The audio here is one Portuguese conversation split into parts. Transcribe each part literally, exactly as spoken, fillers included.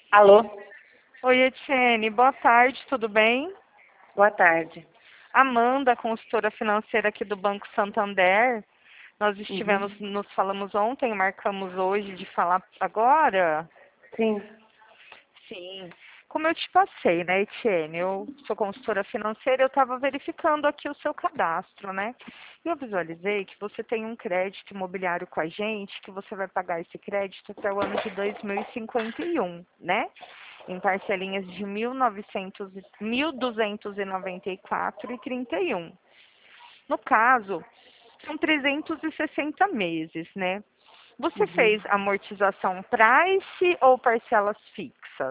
Alô, Oi, Etienne, boa tarde, tudo bem? boa tarde. Amanda, consultora financeira aqui do Banco Santander. Nós estivemos, Uhum. nos falamos ontem, marcamos hoje de falar agora. Sim. Sim. Como eu te passei, né, Etienne? Eu sou consultora financeira, eu estava verificando aqui o seu cadastro, né? E eu visualizei que você tem um crédito imobiliário com a gente, que você vai pagar esse crédito até o ano de dois mil e cinquenta e um, né? Em parcelinhas de mil e novecentos e mil duzentos e noventa e quatro e trinta e um. No caso, são trezentos e sessenta meses, né? Você fez Uhum. amortização price ou parcelas fixas?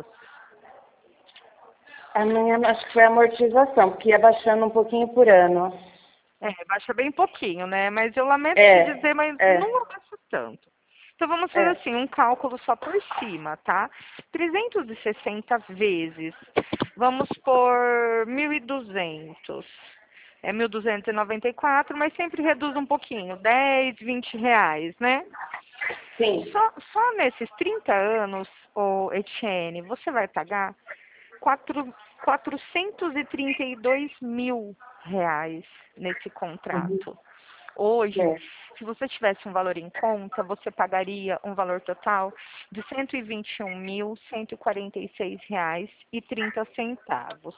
A minha acho que foi amortização, porque ia baixando um pouquinho por ano. É, baixa bem pouquinho, né? Mas eu lamento te É, dizer, mas é, não abaixa tanto. Então vamos fazer é. assim, um cálculo só por cima, tá? trezentos e sessenta vezes, vamos por mil e duzentos. É mil duzentos e noventa e quatro, mas sempre reduz um pouquinho, dez, vinte reais, né? Sim. Só, só nesses trinta anos, ô Etienne, você vai pagar quatro, quatrocentos e trinta e dois mil reais nesse Uhum. contrato. Hoje, É. se você tivesse um valor em conta, você pagaria um valor total de cento e vinte e um mil, cento e quarenta e seis reais e trinta centavos,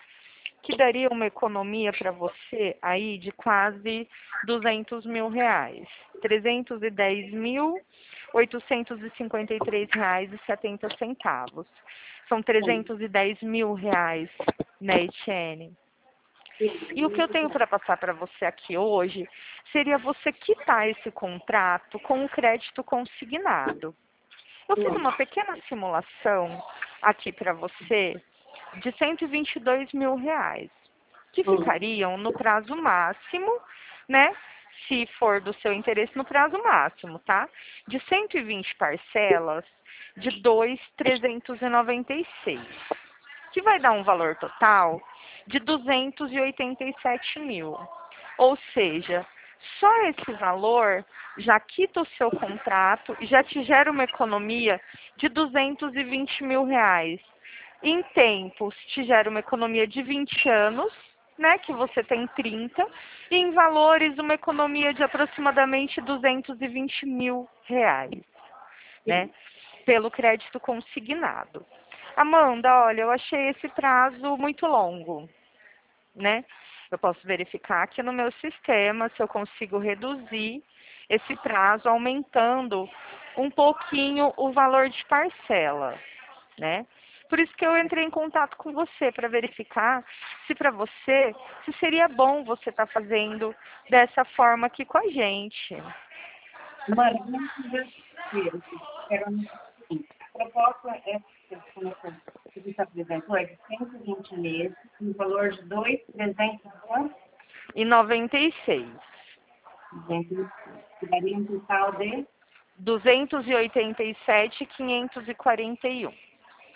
que daria uma economia para você aí de quase duzentos mil reais, trezentos e dez mil, oitocentos e cinquenta e três reais e setenta centavos. São Sim. trezentos e dez mil reais, né, Etienne? Sim. E o que eu Muito tenho bom. para passar para você aqui hoje seria você quitar esse contrato com um crédito consignado. Eu fiz Hum. uma pequena simulação aqui para você de cento e vinte e dois mil reais, que Hum. ficariam no prazo máximo, né? Se for do seu interesse no prazo máximo, tá? De cento e vinte parcelas de dois mil trezentos e noventa e seis, que vai dar um valor total de duzentos e oitenta e sete mil. Ou seja, só esse valor já quita o seu contrato e já te gera uma economia de duzentos e vinte mil reais. Em tempos, te gera uma economia de vinte anos, né, que você tem trinta, e em valores, uma economia de aproximadamente duzentos e vinte mil reais, né, Sim. pelo crédito consignado. Amanda, olha, eu achei esse prazo muito longo, né? Eu posso verificar aqui no meu sistema se eu consigo reduzir esse prazo, aumentando um pouquinho o valor de parcela, né? Por isso que eu entrei em contato com você para verificar se para você se seria bom você estar fazendo dessa forma aqui com a gente. Mano, vamos fazer primeiro. Quero anotar o seguinte. A proposta é, como é que você se apresentou, é de cento e vinte meses, no valor de dois mil trezentos e quanto? E noventa e seis. duzentos e seis. Que daria um total de duzentos e oitenta e sete, quinhentos e quarenta e um.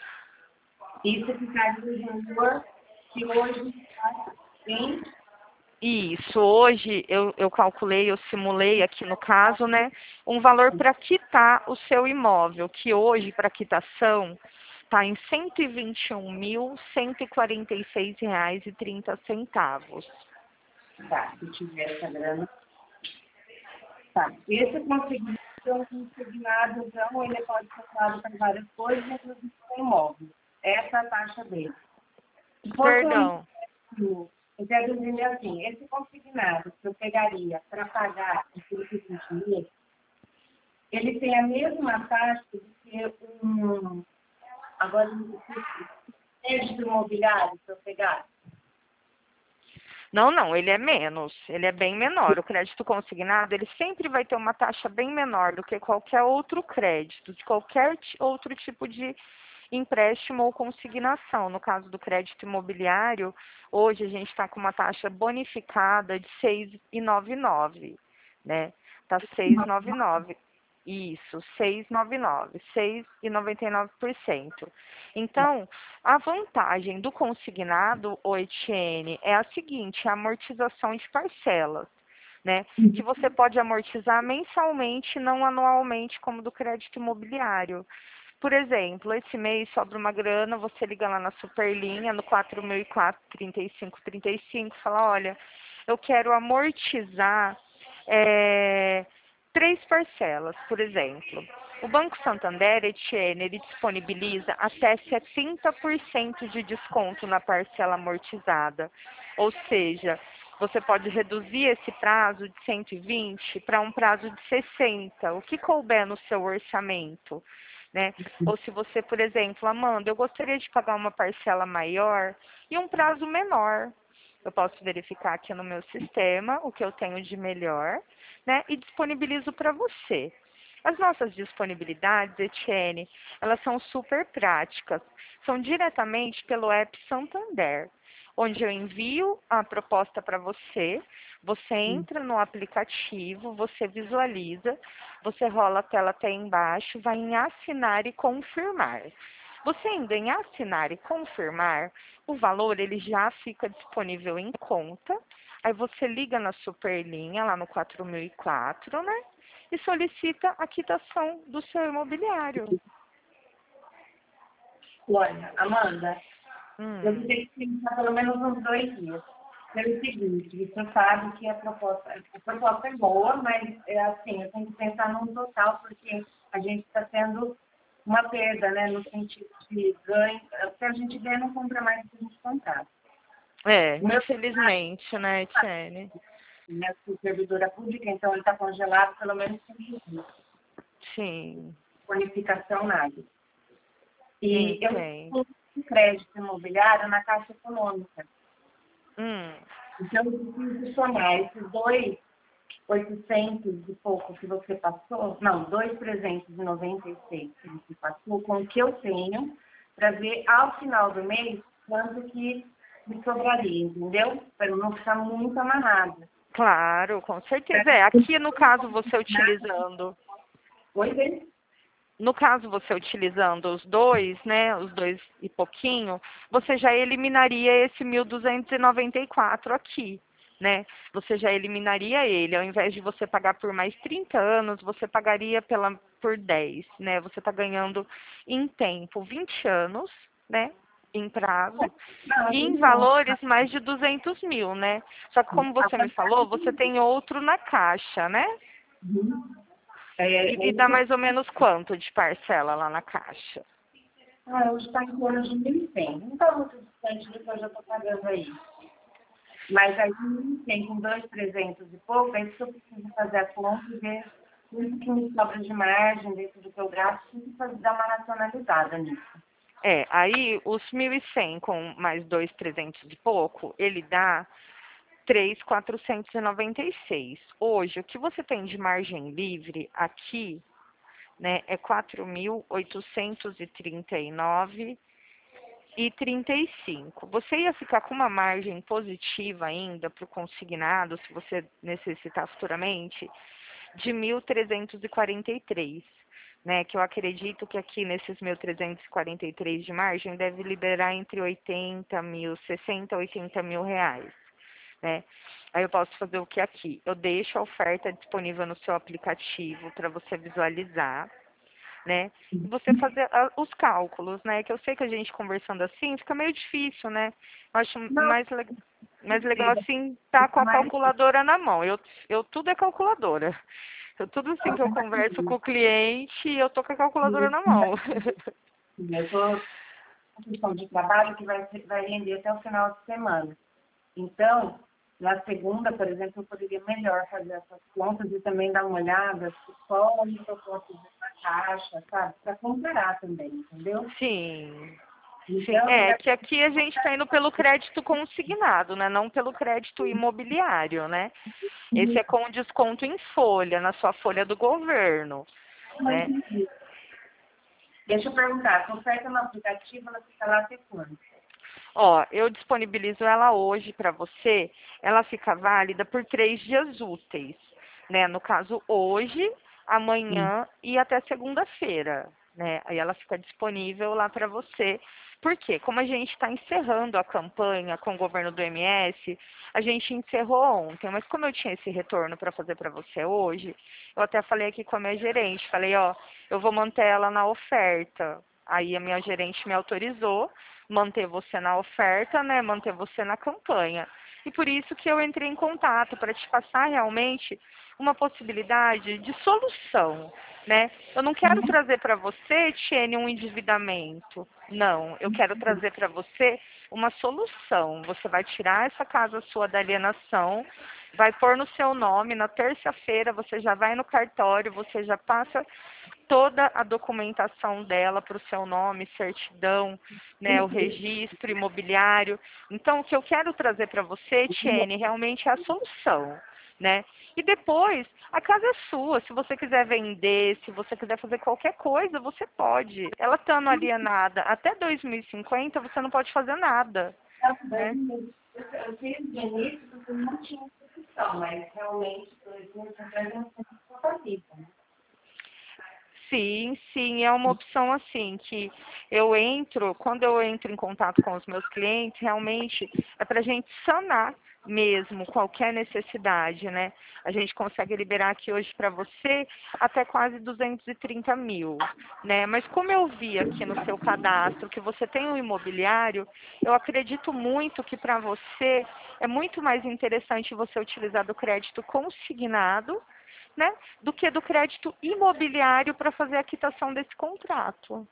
isso ficaria o valor que hoje está em Isso, hoje eu, eu calculei, eu simulei aqui no caso, né, um valor para quitar o seu imóvel, que hoje, para quitação, está em cento e vinte e um mil, cento e quarenta e seis reais e trinta centavos. tá, se tiver essa grana. Tá. Esse consignado é um consignado, então, ele pode ser usado para várias coisas, inclusive para imóvel. Essa é a taxa dele. Se fosse um Perdão. empréstimo, eu quero dizer assim, esse consignado que eu pegaria para pagar em cento e vinte meses, ele tem a mesma taxa do que um, agora, um crédito imobiliário que eu pegar. Não, não, ele é menos, ele é bem menor. O crédito consignado, ele sempre vai ter uma taxa bem menor do que qualquer outro crédito, de qualquer ti- outro tipo de empréstimo ou consignação. No caso do crédito imobiliário, hoje a gente está com uma taxa bonificada de seis vírgula noventa e nove, né? Está seis vírgula noventa e nove. Isso, seis vírgula noventa e nove, seis vírgula noventa e nove por cento. Então, a vantagem do consignado, o Etienne, é a seguinte, a amortização de parcelas, né? Que você pode amortizar mensalmente, não anualmente, como do crédito imobiliário. Por exemplo, esse mês sobra uma grana, você liga lá na Superlinha, no quatro mil e quatro, trinta e cinco, trinta e cinco, fala, olha, eu quero amortizar é, três parcelas, por exemplo. O Banco Santander, Etienne, ele disponibiliza até setenta por cento de desconto na parcela amortizada. Ou seja, você pode reduzir esse prazo de cento e vinte para um prazo de sessenta, o que couber no seu orçamento, né? Ou se você, por exemplo, Amanda, eu gostaria de pagar uma parcela maior e um prazo menor. Eu posso verificar aqui no meu sistema o que eu tenho de melhor, né? E disponibilizo para você. As nossas disponibilidades, Etienne, elas são super práticas. São diretamente pelo app Santander, onde eu envio a proposta para você, você entra no aplicativo, você visualiza, você rola a tela até embaixo, vai em assinar e confirmar. Você indo em assinar e confirmar, o valor ele já fica disponível em conta. Aí você liga na Superlinha, lá no quatro mil e quatro, né? E solicita a quitação do seu imobiliário. Olha, Amanda, Hum. eu vou ter que pensar pelo menos uns dois dias. Pelo seguinte, você sabe que a proposta, a proposta é boa, mas é assim, eu tenho que pensar num total, porque a gente está tendo uma perda, né? No sentido de ganho. Se a gente ganha, não compra mais do que a gente comprar. É, O meu infelizmente, né, Etienne? Minha servidora pública, então ele está congelado pelo menos cinco dias. Sim, Bonificação nada. E eu entendo. tenho crédito imobiliário na Caixa Econômica. Hum, Então, eu preciso somar esses dois oitocentos e pouco que você passou, não, dois trezentos e noventa e seis que você passou, com o que eu tenho, para ver ao final do mês quanto que me sobraria, entendeu? Para eu não ficar muito amarrada. claro, com certeza. É, aqui no caso você utilizando, Pois é. no caso você utilizando os dois, né, os dois e pouquinho, você já eliminaria esse mil duzentos e noventa e quatro aqui, né? Você já eliminaria ele, ao invés de você pagar por mais trinta anos, você pagaria pela, por dez, né? Você está ganhando em tempo vinte anos, né? Em prazo, Não, e em não. valores mais de duzentos mil, né? Só que como você me falou, você tem outro na caixa, né? Uhum. É, E, é e dá isso. mais ou menos quanto de parcela lá na caixa? Ah, hoje está em torno de mil e cem. Não está muito distante do que eu já estou pagando aí. Mas aí mil e cem com dois trezentos e pouco, é isso que eu preciso fazer a conta e ver tudo que me sobra de margem dentro do que eu gasto, preciso fazer, dar uma racionalizada nisso. É, aí os mil e cem com mais dois trezentos e pouco, ele dá três mil quatrocentos e noventa e seis. Hoje, o que você tem de margem livre aqui, né, é quatro mil oitocentos e trinta e nove e trinta e cinco. Você ia ficar com uma margem positiva ainda para o consignado, se você necessitar futuramente, de mil trezentos e quarenta e três, né? Que eu acredito que aqui nesses mil trezentos e quarenta e três de margem deve liberar entre oitenta mil, sessenta, oitenta mil reais, né? Aí eu posso fazer o que aqui? Eu deixo a oferta disponível no seu aplicativo para você visualizar, né? E você fazer a- os cálculos, né? Que eu sei que a gente conversando assim fica meio difícil, né? Eu acho Não, mais, le- mais legal precisa. assim tá com Fica a mais calculadora na mão. Eu, eu tudo é calculadora. Eu, tudo assim que eu converso com o cliente, eu tô com a calculadora na mão. eu estou com questão de trabalho que vai, vai render até o final de semana. Então, na segunda, por exemplo, eu poderia melhor fazer essas contas e também dar uma olhada se qual a proposta dessa caixa, sabe? Para comparar também, entendeu? Sim. Sim, Então, é já que aqui a gente está indo pelo crédito consignado, né? Não pelo crédito imobiliário, né? Esse é com desconto em folha, na sua folha do governo, mas, né? deixa eu perguntar, a oferta no aplicativo, ela fica lá até quando? Ó, eu disponibilizo ela hoje para você, ela fica válida por três dias úteis, né? No caso, hoje, Hum. amanhã e até segunda-feira, né? Aí ela fica disponível lá para você. Por quê? Como a gente está encerrando a campanha com o governo do M S, a gente encerrou ontem, mas como eu tinha esse retorno para fazer para você hoje, eu até falei aqui com a minha gerente, falei, ó, eu vou manter ela na oferta. Aí a minha gerente me autorizou manter você na oferta, né, manter você na campanha. E por isso que eu entrei em contato, para te passar realmente uma possibilidade de solução, né? Eu não quero trazer para você, Tiene, um endividamento. Não, eu quero trazer para você uma solução. Você vai tirar essa casa sua da alienação, vai pôr no seu nome, na terça-feira você já vai no cartório, você já passa toda a documentação dela para o seu nome, certidão, né, o registro imobiliário. Então, o que eu quero trazer para você, Tiene, realmente é a solução, né? E depois, a casa é sua. Se você quiser vender, se você quiser fazer qualquer coisa, você pode. Ela estando alienada até dois mil e cinquenta, você não pode fazer nada, né? Eu fiz de início porque não tinha instituição, mas realmente dois mil e cinquenta não tem vida, né? Sim, sim, é uma opção assim, que eu entro, quando eu entro em contato com os meus clientes, realmente é para a gente sanar mesmo qualquer necessidade, né? A gente consegue liberar aqui hoje para você até quase duzentos e trinta mil, né? Mas como eu vi aqui no seu cadastro que você tem um imobiliário, eu acredito muito que para você é muito mais interessante você utilizar do crédito consignado, né, do que do crédito imobiliário para fazer a quitação desse contrato.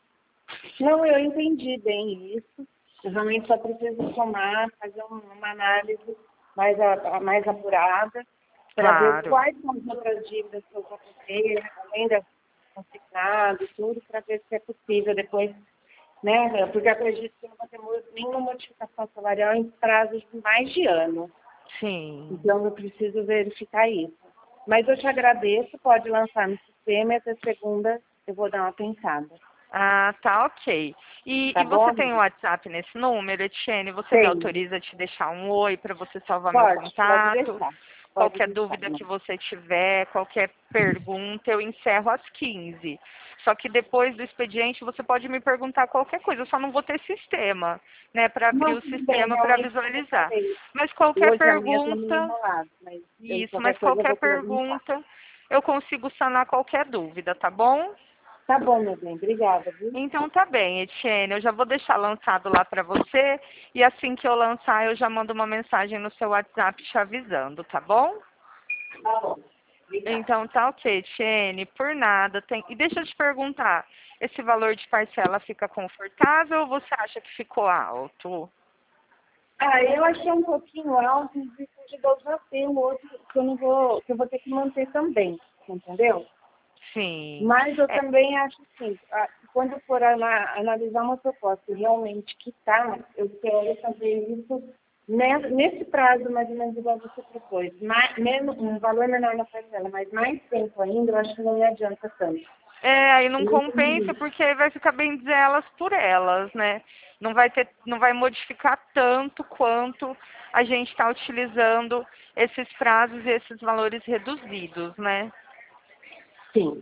Não, eu entendi bem isso. Eu realmente só preciso somar, fazer uma análise mais, a, mais apurada para ver Claro. quais são as outras dívidas que eu vou ter, além das consignado e tudo, para ver se é possível depois, né? Porque acredito que não vai ter nenhuma modificação salarial em prazos de mais de ano. Sim. Então, eu preciso verificar isso. Mas eu te agradeço, pode lançar no sistema e até segunda eu vou dar uma pensada. Ah, tá, ok. E, Tá e você bom? tem o WhatsApp nesse número, Etienne? Você me Tem. autoriza a te deixar um oi para você salvar meu Pode, pode contato? deixar. Pode Qualquer deixar, dúvida né? que você tiver, qualquer pergunta, eu encerro às quinze. Só que depois do expediente você pode me perguntar qualquer coisa, eu só não vou ter sistema, né, para abrir Não, o tudo bem, sistema para realmente como eu visualizar. falei. Mas qualquer Hoje a minha está meio pergunta, enrolada, mas eu, isso, qualquer mas coisa eu qualquer vou perguntar. pergunta, eu consigo sanar qualquer dúvida, tá bom? Tá bom, meu bem, obrigada, viu? Então tá bem, Etienne, eu já vou deixar lançado lá para você e assim que eu lançar eu já mando uma mensagem no seu WhatsApp te avisando, tá bom? Tá bom. Obrigada. Então tá ok, Etienne, por nada. Tem... E deixa eu te perguntar, esse valor de parcela fica confortável ou você acha que ficou alto? Ah, eu achei um pouquinho alto, mas de dois já tem o outro que eu não vou, que eu vou ter que manter também, entendeu? Sim. Mas eu É, também acho assim, ah, quando eu for ana- analisar uma proposta e realmente quitar, eu quero fazer isso ne- nesse prazo mais ou menos igual você propôs. Mais, menos, um valor menor na parcela, mas mais tempo ainda, eu acho que não me adianta tanto. é, aí não Eu compensa entendi. porque aí vai ficar bem dizer elas por elas, né? Não vai ter, não vai modificar tanto quanto a gente está utilizando esses prazos e esses valores reduzidos, né? Sim.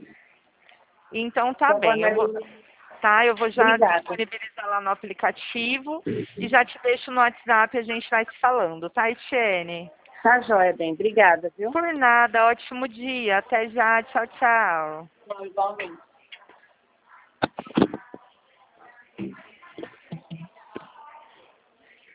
Então tá Então, vou bem, eu vou, analisar. tá? Eu vou já Obrigada. disponibilizar lá no aplicativo e já te deixo no WhatsApp, a gente vai se falando, tá, Etienne? Tá joia, bem. Obrigada, viu? Por nada, ótimo dia, até já, tchau, tchau. Não, igualmente.